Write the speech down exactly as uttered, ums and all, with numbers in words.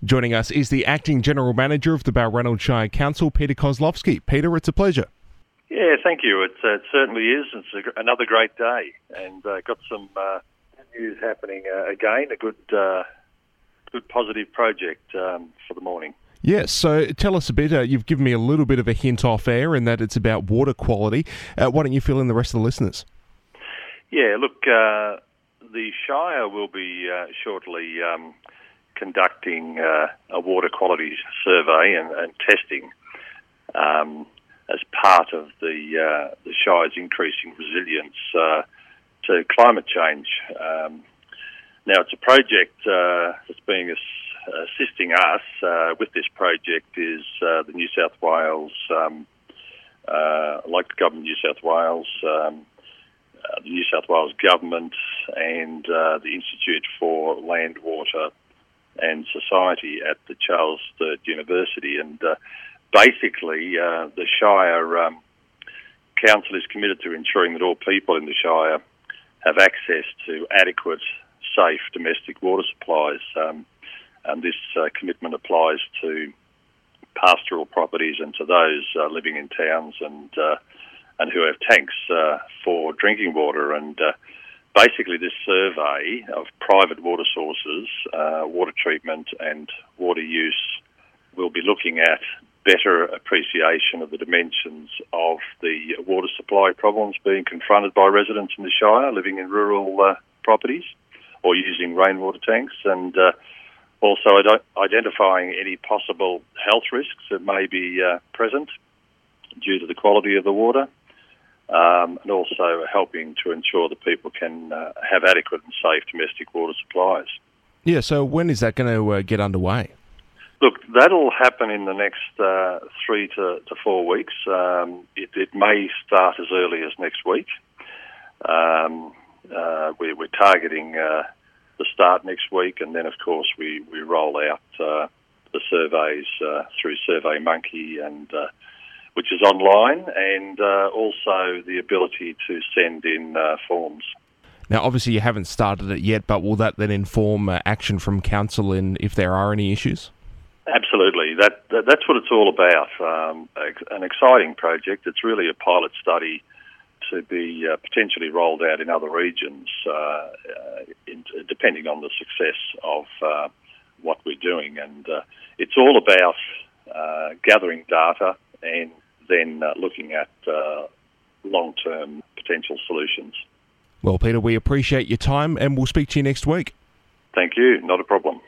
Joining us is the Acting General Manager of the Balranald Shire Council, Peter Kozlowski. Peter, it's a pleasure. Yeah, thank you. It, uh, it certainly is. It's a, another great day, and uh, got some uh, news happening uh, again. A good, uh, good positive project um, for the morning. Yes, so tell us a bit. Uh, you've given me a little bit of a hint off air in that it's about water quality. Uh, why don't you fill in the rest of the listeners? Yeah, look, uh, the Shire will be uh, shortly um, conducting uh, a water quality survey and, and testing um, as part of the uh, the Shire's increasing resilience uh, to climate change. Um, now, it's a project uh, that's being ass- assisting us uh, with this project is uh, the New South Wales, um, uh, Local Government New South Wales, um, uh, the New South Wales Government, and uh, the Institute for Land, Water and Society at the Charles third University. And uh, basically, uh, the Shire um, Council is committed to ensuring that all people in the Shire have access to adequate, safe domestic water supplies. Um, and this uh, commitment applies to pastoral properties and to those uh, living in towns and uh, and who have tanks uh, for drinking water. And uh, basically, this survey of private water sources, uh, water treatment and water use will be looking at better appreciation of the dimensions of the water supply problems being confronted by residents in the Shire living in rural uh, properties or using rainwater tanks, and uh, also ad- identifying any possible health risks that may be uh, present due to the quality of the water, um, and also helping to ensure that people can uh, have adequate and safe domestic water supplies. Yeah, so when is that going to uh, get underway? Look, that'll happen in the next uh, three to, to four weeks. Um, it, it may start as early as next week. Um, uh, we, we're targeting uh, the start next week, and then, of course, we, we roll out uh, the surveys uh, through SurveyMonkey, and uh, which is online, and uh, also the ability to send in uh, forms. Now, obviously, you haven't started it yet, but will that then inform uh, action from council in if there are any issues? Absolutely. That, that that's what it's all about. Um, an exciting project. It's really a pilot study to be uh, potentially rolled out in other regions, uh, uh, in, depending on the success of uh, what we're doing. And uh, it's all about uh, gathering data and then uh, looking at uh, long-term potential solutions. Well, Peter, we appreciate your time, and we'll speak to you next week. Thank you. Not a problem.